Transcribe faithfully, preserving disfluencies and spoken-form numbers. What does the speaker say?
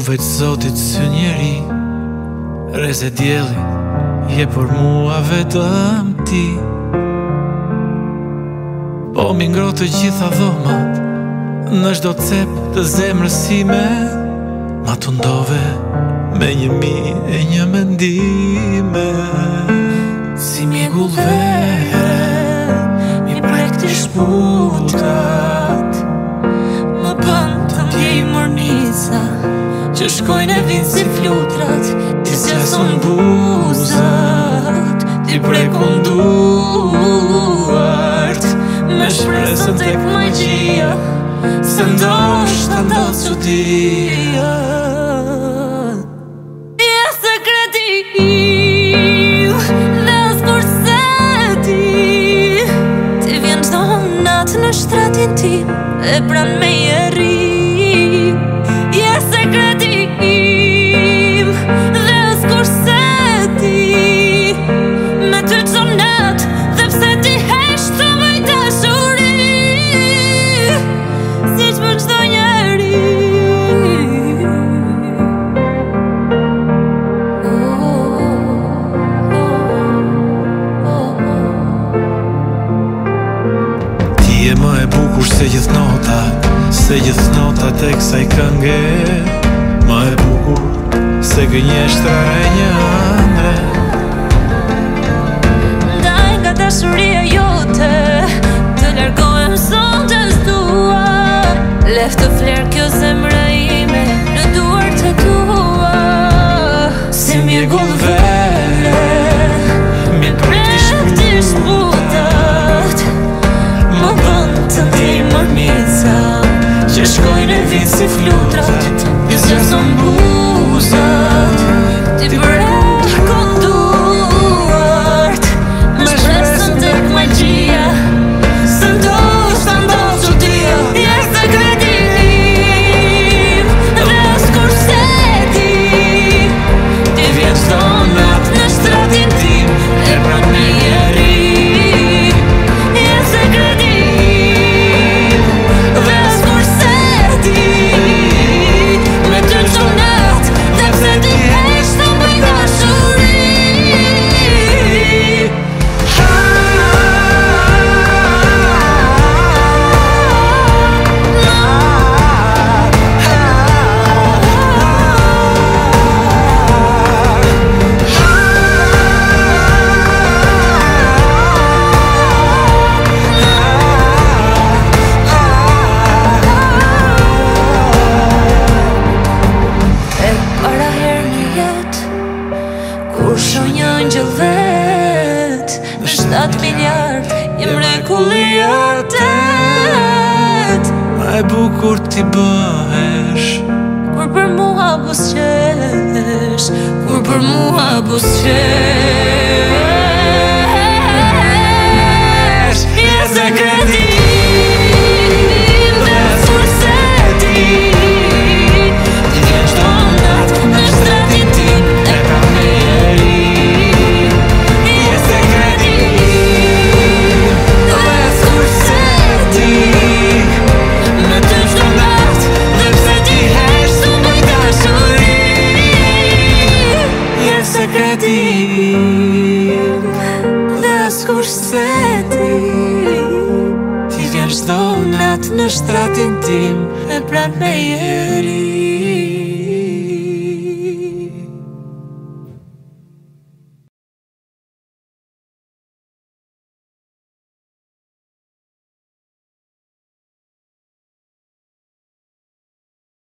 veç Zotit sy njeri, reze djeli, je për mua vetëm ti. Po mi ngro të gjitha dhomat, në çdo cep të zemrës time, ma të ndove me një mi e një mendime. Si mjegull vere, mi prek të shputat, më bën të ndjej mërnica, që shkojnë e vinë si flutrat, ti s'jason buzat, ti prekun duart, me shpresën tek magjia, se ndoshta ndodh çudia. Je sekreti im, dhe askur se di, ti vjen çdo natë në shtratin tim, e pran me jeri. Je sekreti im, dhe askur se di, me ty çdo natë, dhe pse ti hesh të mëj dashuri, si që për çdo njeri. Ti je më e bukur se gjithë nota, se gjithë notat e kësaj kënge, më e bukur se gënjeshtra e një ëndre. Ndaj nga dashuria jote, të largohem sonte s'dua, lef të fler kjo zemra ime në duar të tua. Si mjegull vere, mi prek t'i shputat, më bën të ndjej mërmica, që shkojnë e vinë si flutrat, ti s'jason buzat, ti prekun duart, me shpresën tek magjia, se ndoshta ndodh çudia. Je sekreti im, dhe askur se di, ti vjen çdo natë në shtratin tim, e pran me jeri. je sekreti im, dhe askur se di, me ty çdo natë, dhe pse ti hesh të mëj dashuri. Kur shoh një angjëll vet, në shtat miliard, jem mrekullia tet. Ma e bukur ti bëhesh, Kur për mua buzëqesh, kur për mua buzëqesh. Je sekreti im, dhe askur se di, ti vjen çdo natë në shtratin tim, e pran me jeri. Je sekreti im, dhe askur se di, me ty çdo natë, dhe pse ti hesh të mëj dashuri. je sekreti im, Dhe askur se di, ti vjen çdo natë në shtratin tim, e pran me jeri.